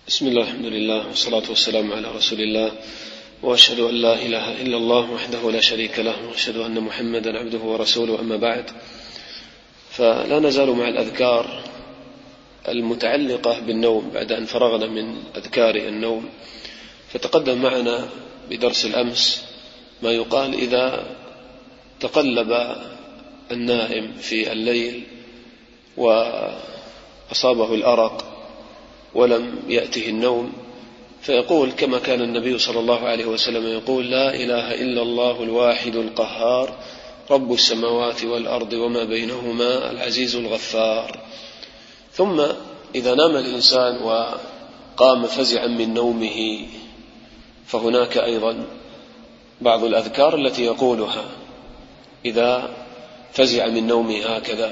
بسم الله الحمد لله والصلاة والسلام على رسول الله، وأشهد أن لا إله إلا الله وحده لا شريك له، وأشهد أن محمدا عبده ورسوله، أما بعد. فلا نزال مع الأذكار المتعلقة بالنوم بعد أن فرغنا من أذكار النوم. فتقدم معنا بدرس الأمس ما يقال إذا تقلب النائم في الليل وأصابه الأرق ولم يأته النوم، فيقول كما كان النبي صلى الله عليه وسلم يقول: لا إله إلا الله الواحد القهار رب السماوات والأرض وما بينهما العزيز الغفار. ثم إذا نام الإنسان وقام فزعا من نومه فهناك أيضا بعض الأذكار التي يقولها إذا فزع من نومه هكذا.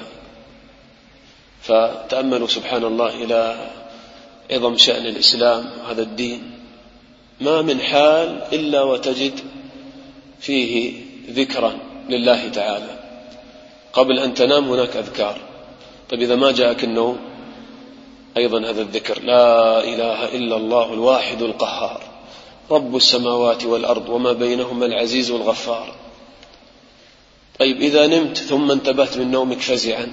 فتأملوا سبحان الله إلى عظم شأن الإسلام هذا الدين، ما من حال إلا وتجد فيه ذكرا لله تعالى. قبل أن تنام هناك أذكار. طيب إذا ما جاءك النوم أيضا هذا الذكر: لا إله إلا الله الواحد القهار رب السماوات والأرض وما بينهما العزيز الغفار. طيب إذا نمت ثم انتبهت من نومك فزعا،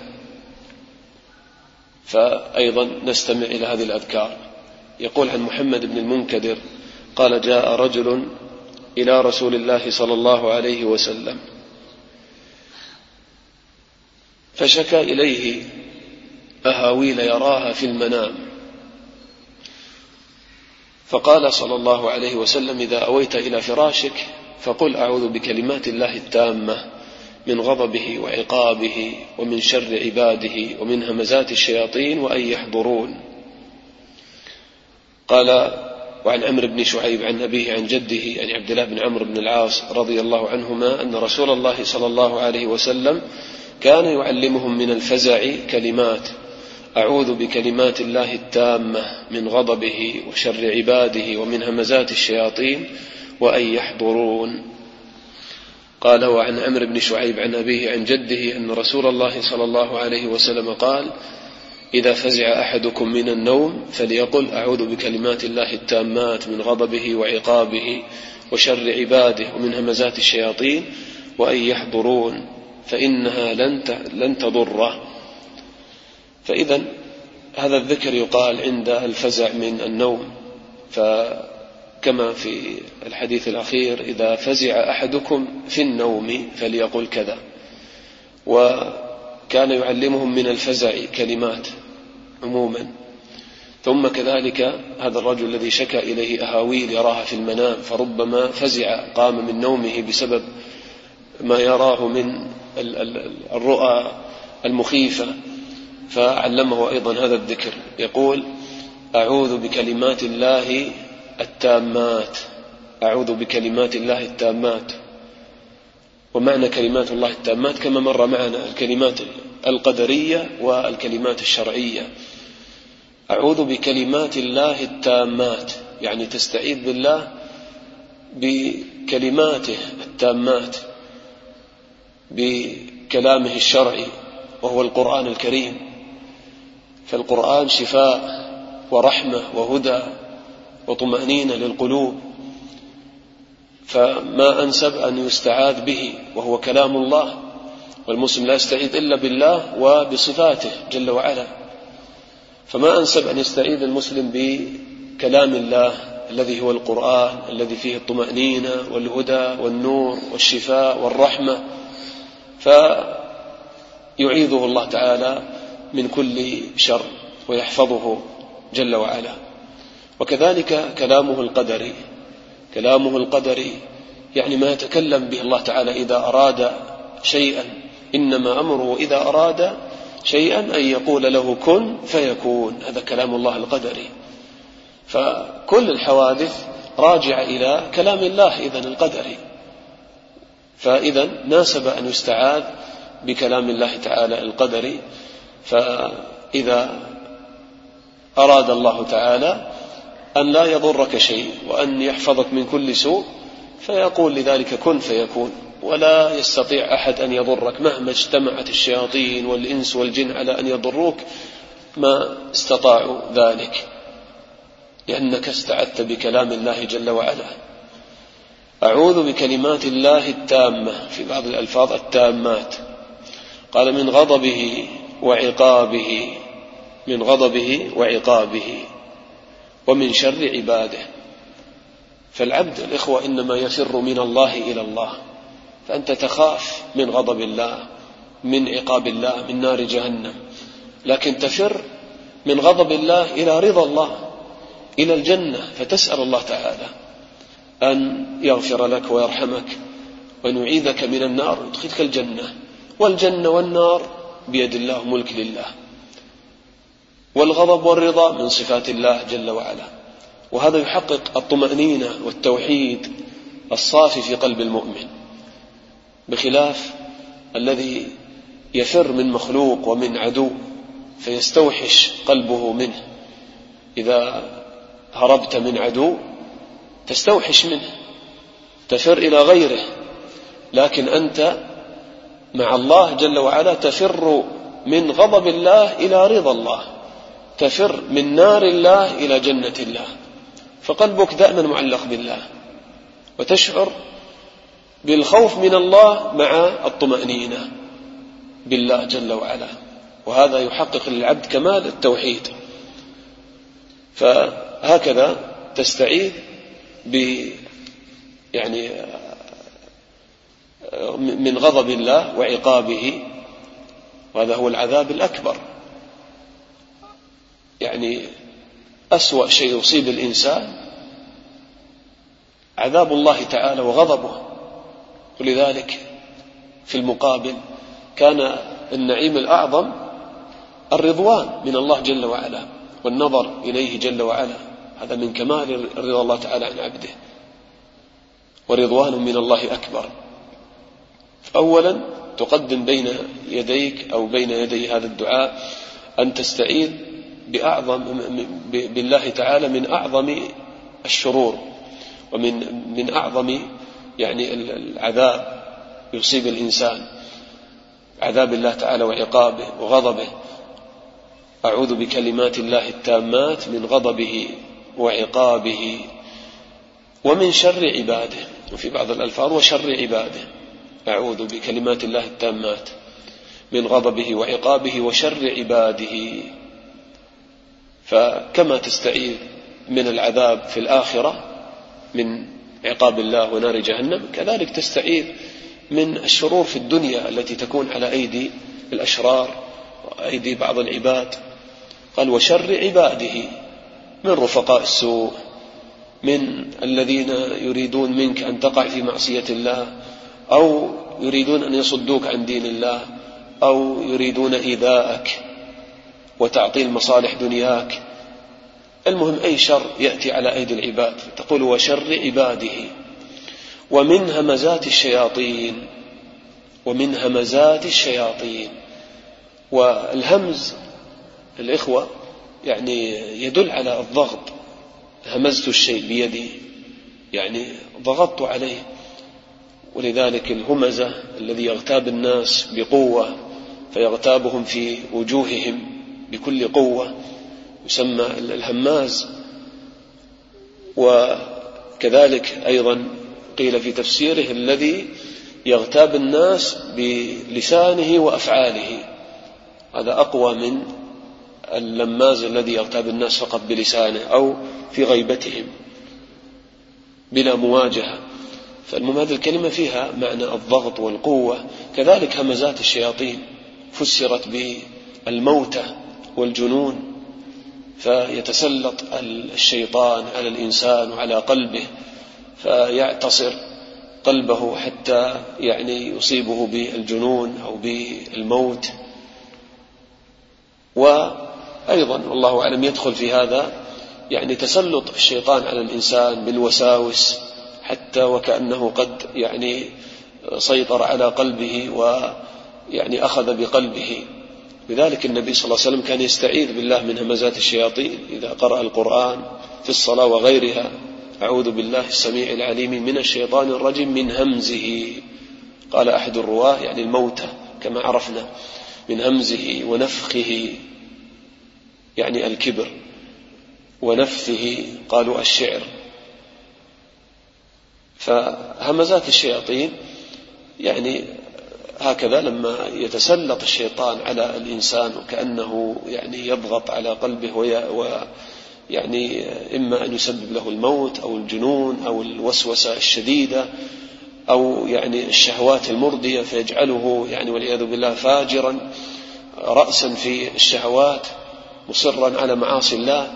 فأيضا نستمع إلى هذه الأذكار. يقول عن محمد بن المنكدر قال: جاء رجل إلى رسول الله صلى الله عليه وسلم فشكى إليه أهاويل يراها في المنام، فقال صلى الله عليه وسلم: إذا أويت إلى فراشك فقل: أعوذ بكلمات الله التامة من غضبه وعقابه ومن شر عباده ومن همزات الشياطين وأن يحضرون. قال: وعن عمرو بن شعيب عن أبيه عن جده عن عبد الله بن عمرو بن العاص رضي الله عنهما أن رسول الله صلى الله عليه وسلم كان يعلمهم من الفزع كلمات: أعوذ بكلمات الله التامة من غضبه وشر عباده ومن همزات الشياطين وأن يحضرون. قال: وعن عمرو بن شعيب عن أبيه عن جده أن رسول الله صلى الله عليه وسلم قال: إذا فزع أحدكم من النوم فليقل: أعوذ بكلمات الله التامات من غضبه وعقابه وشر عباده ومن همزات الشياطين وأن يحضرون فإنها لن تضره. فإذا هذا الذكر يقال عند الفزع من النوم، فكما في الحديث الأخير: إذا فزع أحدكم في النوم فليقل كذا. وكان يعلمهم من الفزع كلمات عموما. ثم كذلك هذا الرجل الذي شكى إليه أهاويل يراها في المنام، فربما فزع قام من نومه بسبب ما يراه من الرؤى المخيفة، فعلمه أيضا هذا الذكر، يقول: أعوذ بكلمات الله التامات. أعوذ بكلمات الله التامات. ومعنى كلمات الله التامات كما مر معنا الكلمات القدرية والكلمات الشرعية. أعوذ بكلمات الله التامات يعني تستعيذ بالله بكلماته التامات، بكلامه الشرعي وهو القرآن الكريم. فالقرآن شفاء ورحمة وهدى وطمأنينة للقلوب، فما أنسب أن يستعاذ به وهو كلام الله، والمسلم لا يستعيذ إلا بالله وبصفاته جل وعلا. فما أنسب أن يستعيذ المسلم بكلام الله الذي هو القرآن الذي فيه الطمأنينة والهدى والنور والشفاء والرحمة، فيعيذه الله تعالى من كل شر ويحفظه جل وعلا. وكذلك كلامه القدري. كلامه القدري يعني ما يتكلم به الله تعالى إذا أراد شيئا، إنما أمره إذا أراد شيئا أن يقول له كن فيكون. هذا كلام الله القدري. فكل الحوادث راجعة إلى كلام الله إذن القدري. فإذا ناسب أن يستعاذ بكلام الله تعالى القدري. فإذا أراد الله تعالى أن لا يضرك شيء وأن يحفظك من كل سوء فيقول لذلك كن فيكون، ولا يستطيع أحد أن يضرك مهما اجتمعت الشياطين والإنس والجن على أن يضروك، ما استطاعوا ذلك. لأنك استعذت بكلام الله جل وعلا. أعوذ بكلمات الله التامة، في بعض الألفاظ التامات، قال من غضبه وعقابه، من غضبه وعقابه ومن شر عباده. فالعبد الإخوة إنما يفر من الله إلى الله، فأنت تخاف من غضب الله، من عقاب الله، من نار جهنم، لكن تفر من غضب الله إلى رضا الله، إلى الجنة، فتسأل الله تعالى أن يغفر لك ويرحمك وأن يعيذك من النار ويدخلك الجنة. والجنة والنار بيد الله، ملك لله، والغضب والرضا من صفات الله جل وعلا. وهذا يحقق الطمأنينة والتوحيد الصافي في قلب المؤمن، بخلاف الذي يفر من مخلوق ومن عدو فيستوحش قلبه منه. إذا هربت من عدو تستوحش منه، تفر إلى غيره، لكن أنت مع الله جل وعلا تفر من غضب الله إلى رضا الله، تفر من نار الله إلى جنة الله، فقلبك دائما معلق بالله، وتشعر بالخوف من الله مع الطمأنينة بالله جل وعلا. وهذا يحقق للعبد كمال التوحيد. فهكذا تستعيذ يعني من غضب الله وعقابه، وهذا هو العذاب الأكبر. يعني أسوأ شيء يصيب الإنسان عذاب الله تعالى وغضبه. ولذلك في المقابل كان النعيم الأعظم الرضوان من الله جل وعلا والنظر إليه جل وعلا، هذا من كمال رضا الله تعالى عن عبده، ورضوان من الله أكبر. أولا تقدم بين يديك أو بين يدي هذا الدعاء أن تستعيذ بالله تعالى من أعظم الشرور ومن أعظم يعني العذاب يصيب الإنسان، عذاب الله تعالى وعقابه وغضبه. أعوذ بكلمات الله التامات من غضبه وعقابه ومن شر عباده، وفي بعض الألفاظ وشر عباده. أعوذ بكلمات الله التامات من غضبه وعقابه وشر عباده. فكما تستعيذ من العذاب في الآخرة من عقاب الله ونار جهنم، كذلك تستعيذ من الشرور في الدنيا التي تكون على أيدي الأشرار وأيدي بعض العباد. قال وشر عباده، من رفقاء السوء، من الذين يريدون منك أن تقع في معصية الله، أو يريدون أن يصدوك عن دين الله، أو يريدون إيذاءك وتعطيل مصالح دنياك. المهم أي شر يأتي على أيدي العباد، تقول وشر عباده ومن همزات الشياطين، ومن همزات الشياطين. والهمز الإخوة يعني يدل على الضغط، همزت الشيء بيدي يعني ضغطت عليه. ولذلك الهمزة الذي يغتاب الناس بقوة فيغتابهم في وجوههم بكل قوة يسمى الهماز. وكذلك أيضا قيل في تفسيره الذي يغتاب الناس بلسانه وأفعاله، هذا أقوى من اللماز الذي يغتاب الناس فقط بلسانه أو في غيبتهم بلا مواجهة. فالمهم هذه الكلمة فيها معنى الضغط والقوة. كذلك همزات الشياطين فسرت بالموتة والجنون، فيتسلط الشيطان على الإنسان وعلى قلبه فيعتصر قلبه حتى يعني يصيبه بالجنون أو بالموت. وأيضا والله أعلم يدخل في هذا يعني تسلط الشيطان على الإنسان بالوساوس حتى وكأنه قد يعني سيطر على قلبه ويعني أخذ بقلبه. لذلك النبي صلى الله عليه وسلم كان يستعيذ بالله من همزات الشياطين إذا قرأ القرآن في الصلاة وغيرها. أعوذ بالله السميع العليم من الشيطان الرجيم من همزه، قال أحد الرواه يعني الموتى كما عرفنا، من همزه ونفخه يعني الكبر. ونفثه، قالوا الشعر. فهمزات الشياطين يعني هكذا لما يتسلط الشيطان على الإنسان وكأنه يعني يضغط على قلبه ويعني إما أن يسبب له الموت أو الجنون أو الوسوسة الشديدة أو يعني الشهوات المردية فيجعله يعني والعياذ بالله فاجرا رأسا في الشهوات مصرا على معاصي الله.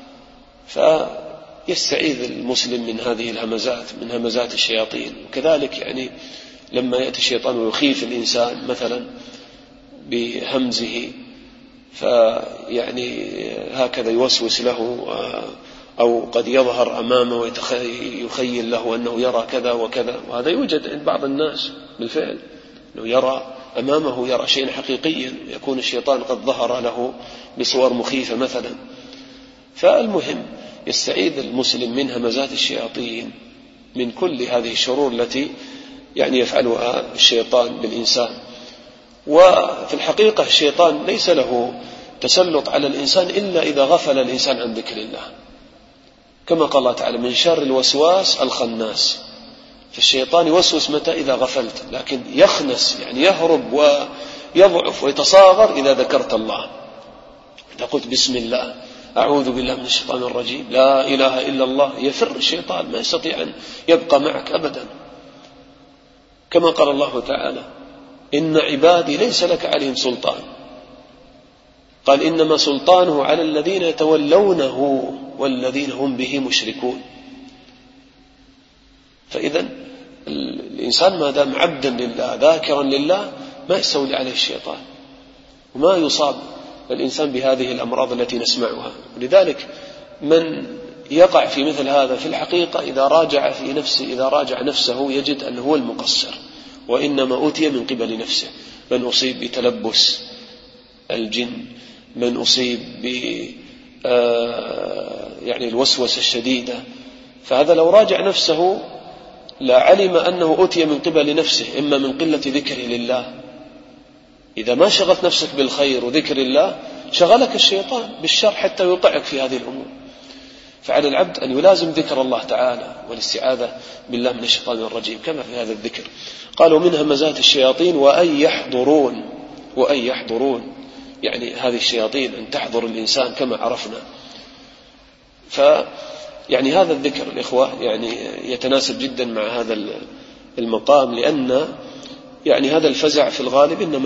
فيستعيذ المسلم من هذه الهمزات، من همزات الشياطين. وكذلك يعني لما يأتي الشيطان ويخيف الإنسان مثلا بهمزه فيعني هكذا يوسوس له، أو قد يظهر أمامه ويخيل له أنه يرى كذا وكذا، وهذا يوجد عند بعض الناس بالفعل، أنه يرى أمامه يرى شيئا حقيقيا، يكون الشيطان قد ظهر له بصور مخيفة مثلا. فالمهم يستعيذ المسلم من همزات الشياطين، من كل هذه الشرور التي يعني يفعلها الشيطان بالإنسان. وفي الحقيقة الشيطان ليس له تسلط على الإنسان إلا إذا غفل الإنسان عن ذكر الله، كما قال الله تعالى من شر الوسواس الخناس. فالشيطان يوسوس متى؟ إذا غفلت، لكن يخنس يعني يهرب ويضعف ويتصاغر إذا ذكرت الله. إذا قلت بسم الله، أعوذ بالله من الشيطان الرجيم، لا إله إلا الله، يفر الشيطان، ما يستطيع أن يبقى معك أبدا. كما قال الله تعالى إن عبادي ليس لك عليهم سلطان، قال إنما سلطانه على الذين يتولونه والذين هم به مشركون. فإذا الإنسان ما دام عبدا لله ذاكرا لله ما يستولي عليه الشيطان، وما يصاب الإنسان بهذه الأمراض التي نسمعها. ولذلك من يقع في مثل هذا في الحقيقة إذا راجع نفسه يجد أنه هو المقصر، وإنما أوتي من قبل نفسه. من أصيب بتلبس الجن، من أصيب يعني الوسوسة الشديدة، فهذا لو راجع نفسه لعلم أنه أوتي من قبل نفسه، إما من قلة ذكره لله. إذا ما شغلت نفسك بالخير وذكر الله شغلك الشيطان بالشر حتى يوقعك في هذه الأمور. فعلى العبد أن يلازم ذكر الله تعالى والاستعاذة بالله من الشيطان الرجيم كما في هذا الذكر. قالوا من همزات الشياطين وأن يحضرون يعني هذه الشياطين أن تحضر الإنسان كما عرفنا. يعني هذا الذكر الإخوة يعني يتناسب جدا مع هذا المقام، لأن يعني هذا الفزع في الغالب إنما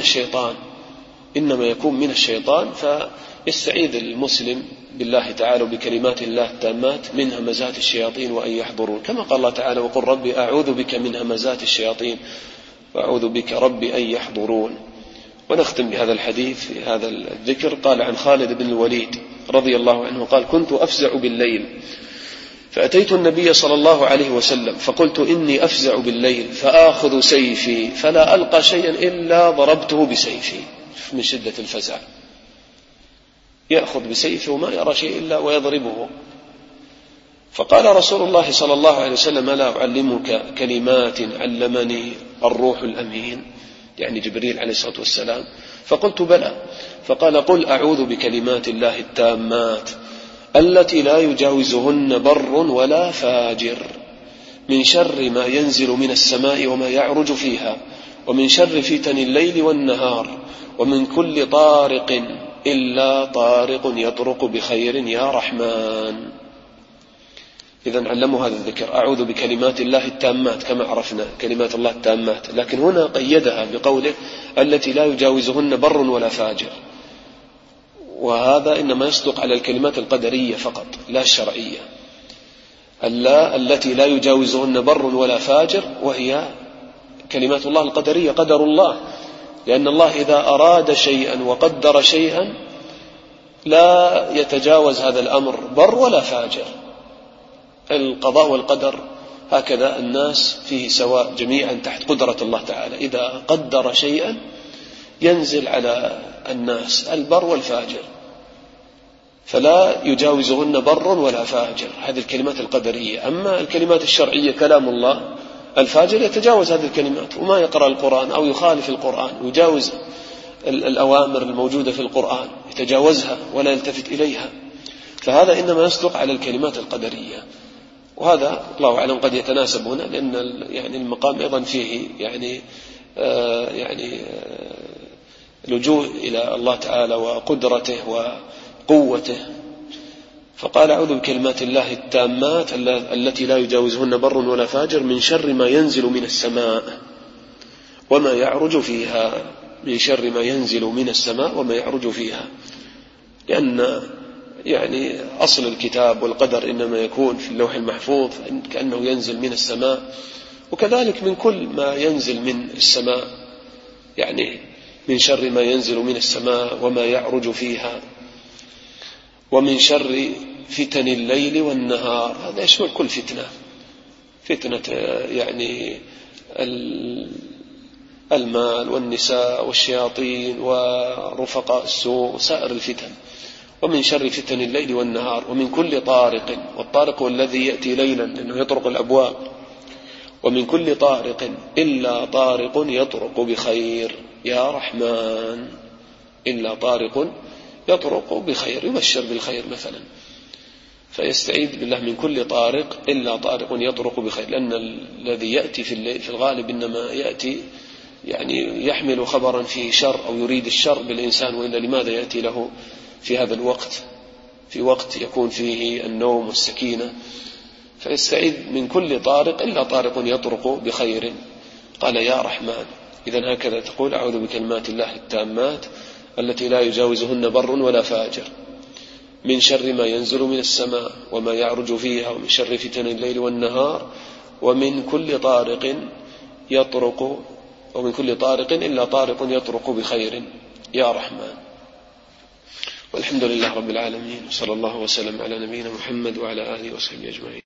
يكون من الشيطان. فيستعيذ المسلم بالله تعالى وبكلمات الله التامات من همزات الشياطين وأن يحضرون، كما قال الله تعالى وقل ربي أعوذ بك من همزات الشياطين وأعوذ بك ربي أن يحضرون. ونختم بهذا الحديث في هذا الذكر. قال عن خالد بن الوليد رضي الله عنه قال كنت أفزع بالليل فأتيت النبي صلى الله عليه وسلم فقلت إني أفزع بالليل فآخذ سيفي فلا ألقى شيئا إلا ضربته بسيفي، من شدة الفزع يأخذ بسيفه وما يرى شيء إلا ويضربه. فقال رسول الله صلى الله عليه وسلم ألا أعلمك كلمات علمني الروح الأمين، يعني جبريل عليه الصلاة والسلام. فقلت بلى. فقال قل أعوذ بكلمات الله التامات التي لا يجاوزهن بر ولا فاجر من شر ما ينزل من السماء وما يعرج فيها ومن شر فتن الليل والنهار ومن كل طارق إلا طارق يطرق بخير يا رحمن. إذن علموا هذا الذكر أعوذ بكلمات الله التامات كما عرفنا كلمات الله التامات، لكن هنا قيدها بقوله التي لا يجاوزهن بر ولا فاجر، وهذا إنما يصدق على الكلمات القدرية فقط لا الشرعية. التي لا يجاوزهن بر ولا فاجر وهي كلمات الله القدرية، قدر الله، لأن الله إذا أراد شيئا وقدر شيئا لا يتجاوز هذا الأمر بر ولا فاجر. القضاء والقدر هكذا الناس فيه سواء جميعا تحت قدرة الله تعالى، إذا قدر شيئا ينزل على الناس البر والفاجر، فلا يجاوزهن بر ولا فاجر، هذه الكلمات القدرية. أما الكلمات الشرعية كلام الله الفاجر يتجاوز هذه الكلمات وما يقرأ القرآن أو يخالف القرآن ويجاوز الأوامر الموجودة في القرآن يتجاوزها ولا يلتفت إليها. فهذا إنما يصدق على الكلمات القدرية، وهذا الله أعلم قد يتناسب هنا، لأن يعني المقام أيضا فيه يعني لجوء إلى الله تعالى وقدرته وقوته. فقال أعوذ بكلمات الله التامات التي لا يجاوزهن بر ولا فاجر من شر ما ينزل من السماء وما يعرج فيها. من شر ما ينزل من السماء وما يعرج فيها، لأن يعني أصل الكتاب والقدر إنما يكون في اللوح المحفوظ كأنه ينزل من السماء، وكذلك من كل ما ينزل من السماء، يعني من شر ما ينزل من السماء وما يعرج فيها، ومن شر فتن الليل والنهار. هذا يشمل كل فتنة يعني المال والنساء والشياطين ورفقاء السوء وسائر الفتن. ومن شر فتن الليل والنهار، ومن كل طارق، والطارق هو الذي يأتي ليلا لأنه يطرق الأبواب، ومن كل طارق إلا طارق يطرق بخير يا رحمن، إلا طارق يطرق بخير، يبشر بالخير مثلا، فيستعيذ بالله من كل طارق إلا طارق يطرق بخير، لأن الذي يأتي في الغالب إنما يأتي يعني يحمل خبرا فيه شر أو يريد الشر بالإنسان، وإلا لماذا يأتي له في هذا الوقت، في وقت يكون فيه النوم والسكينة؟ فيستعيذ من كل طارق إلا طارق يطرق بخير. قال يا رحمن. إذن هكذا تقول أعوذ بكلمات الله التامات التي لا يجاوزهن بر ولا فاجر من شر ما ينزل من السماء وما يعرج فيها، ومن شر فتن الليل والنهار، ومن كل طارق يطرق، ومن كل طارق إلا طارق يطرق بخير يا رحمن. والحمد لله رب العالمين، صلى الله وسلم على نبينا محمد وعلى آله وصحبه أجمعين.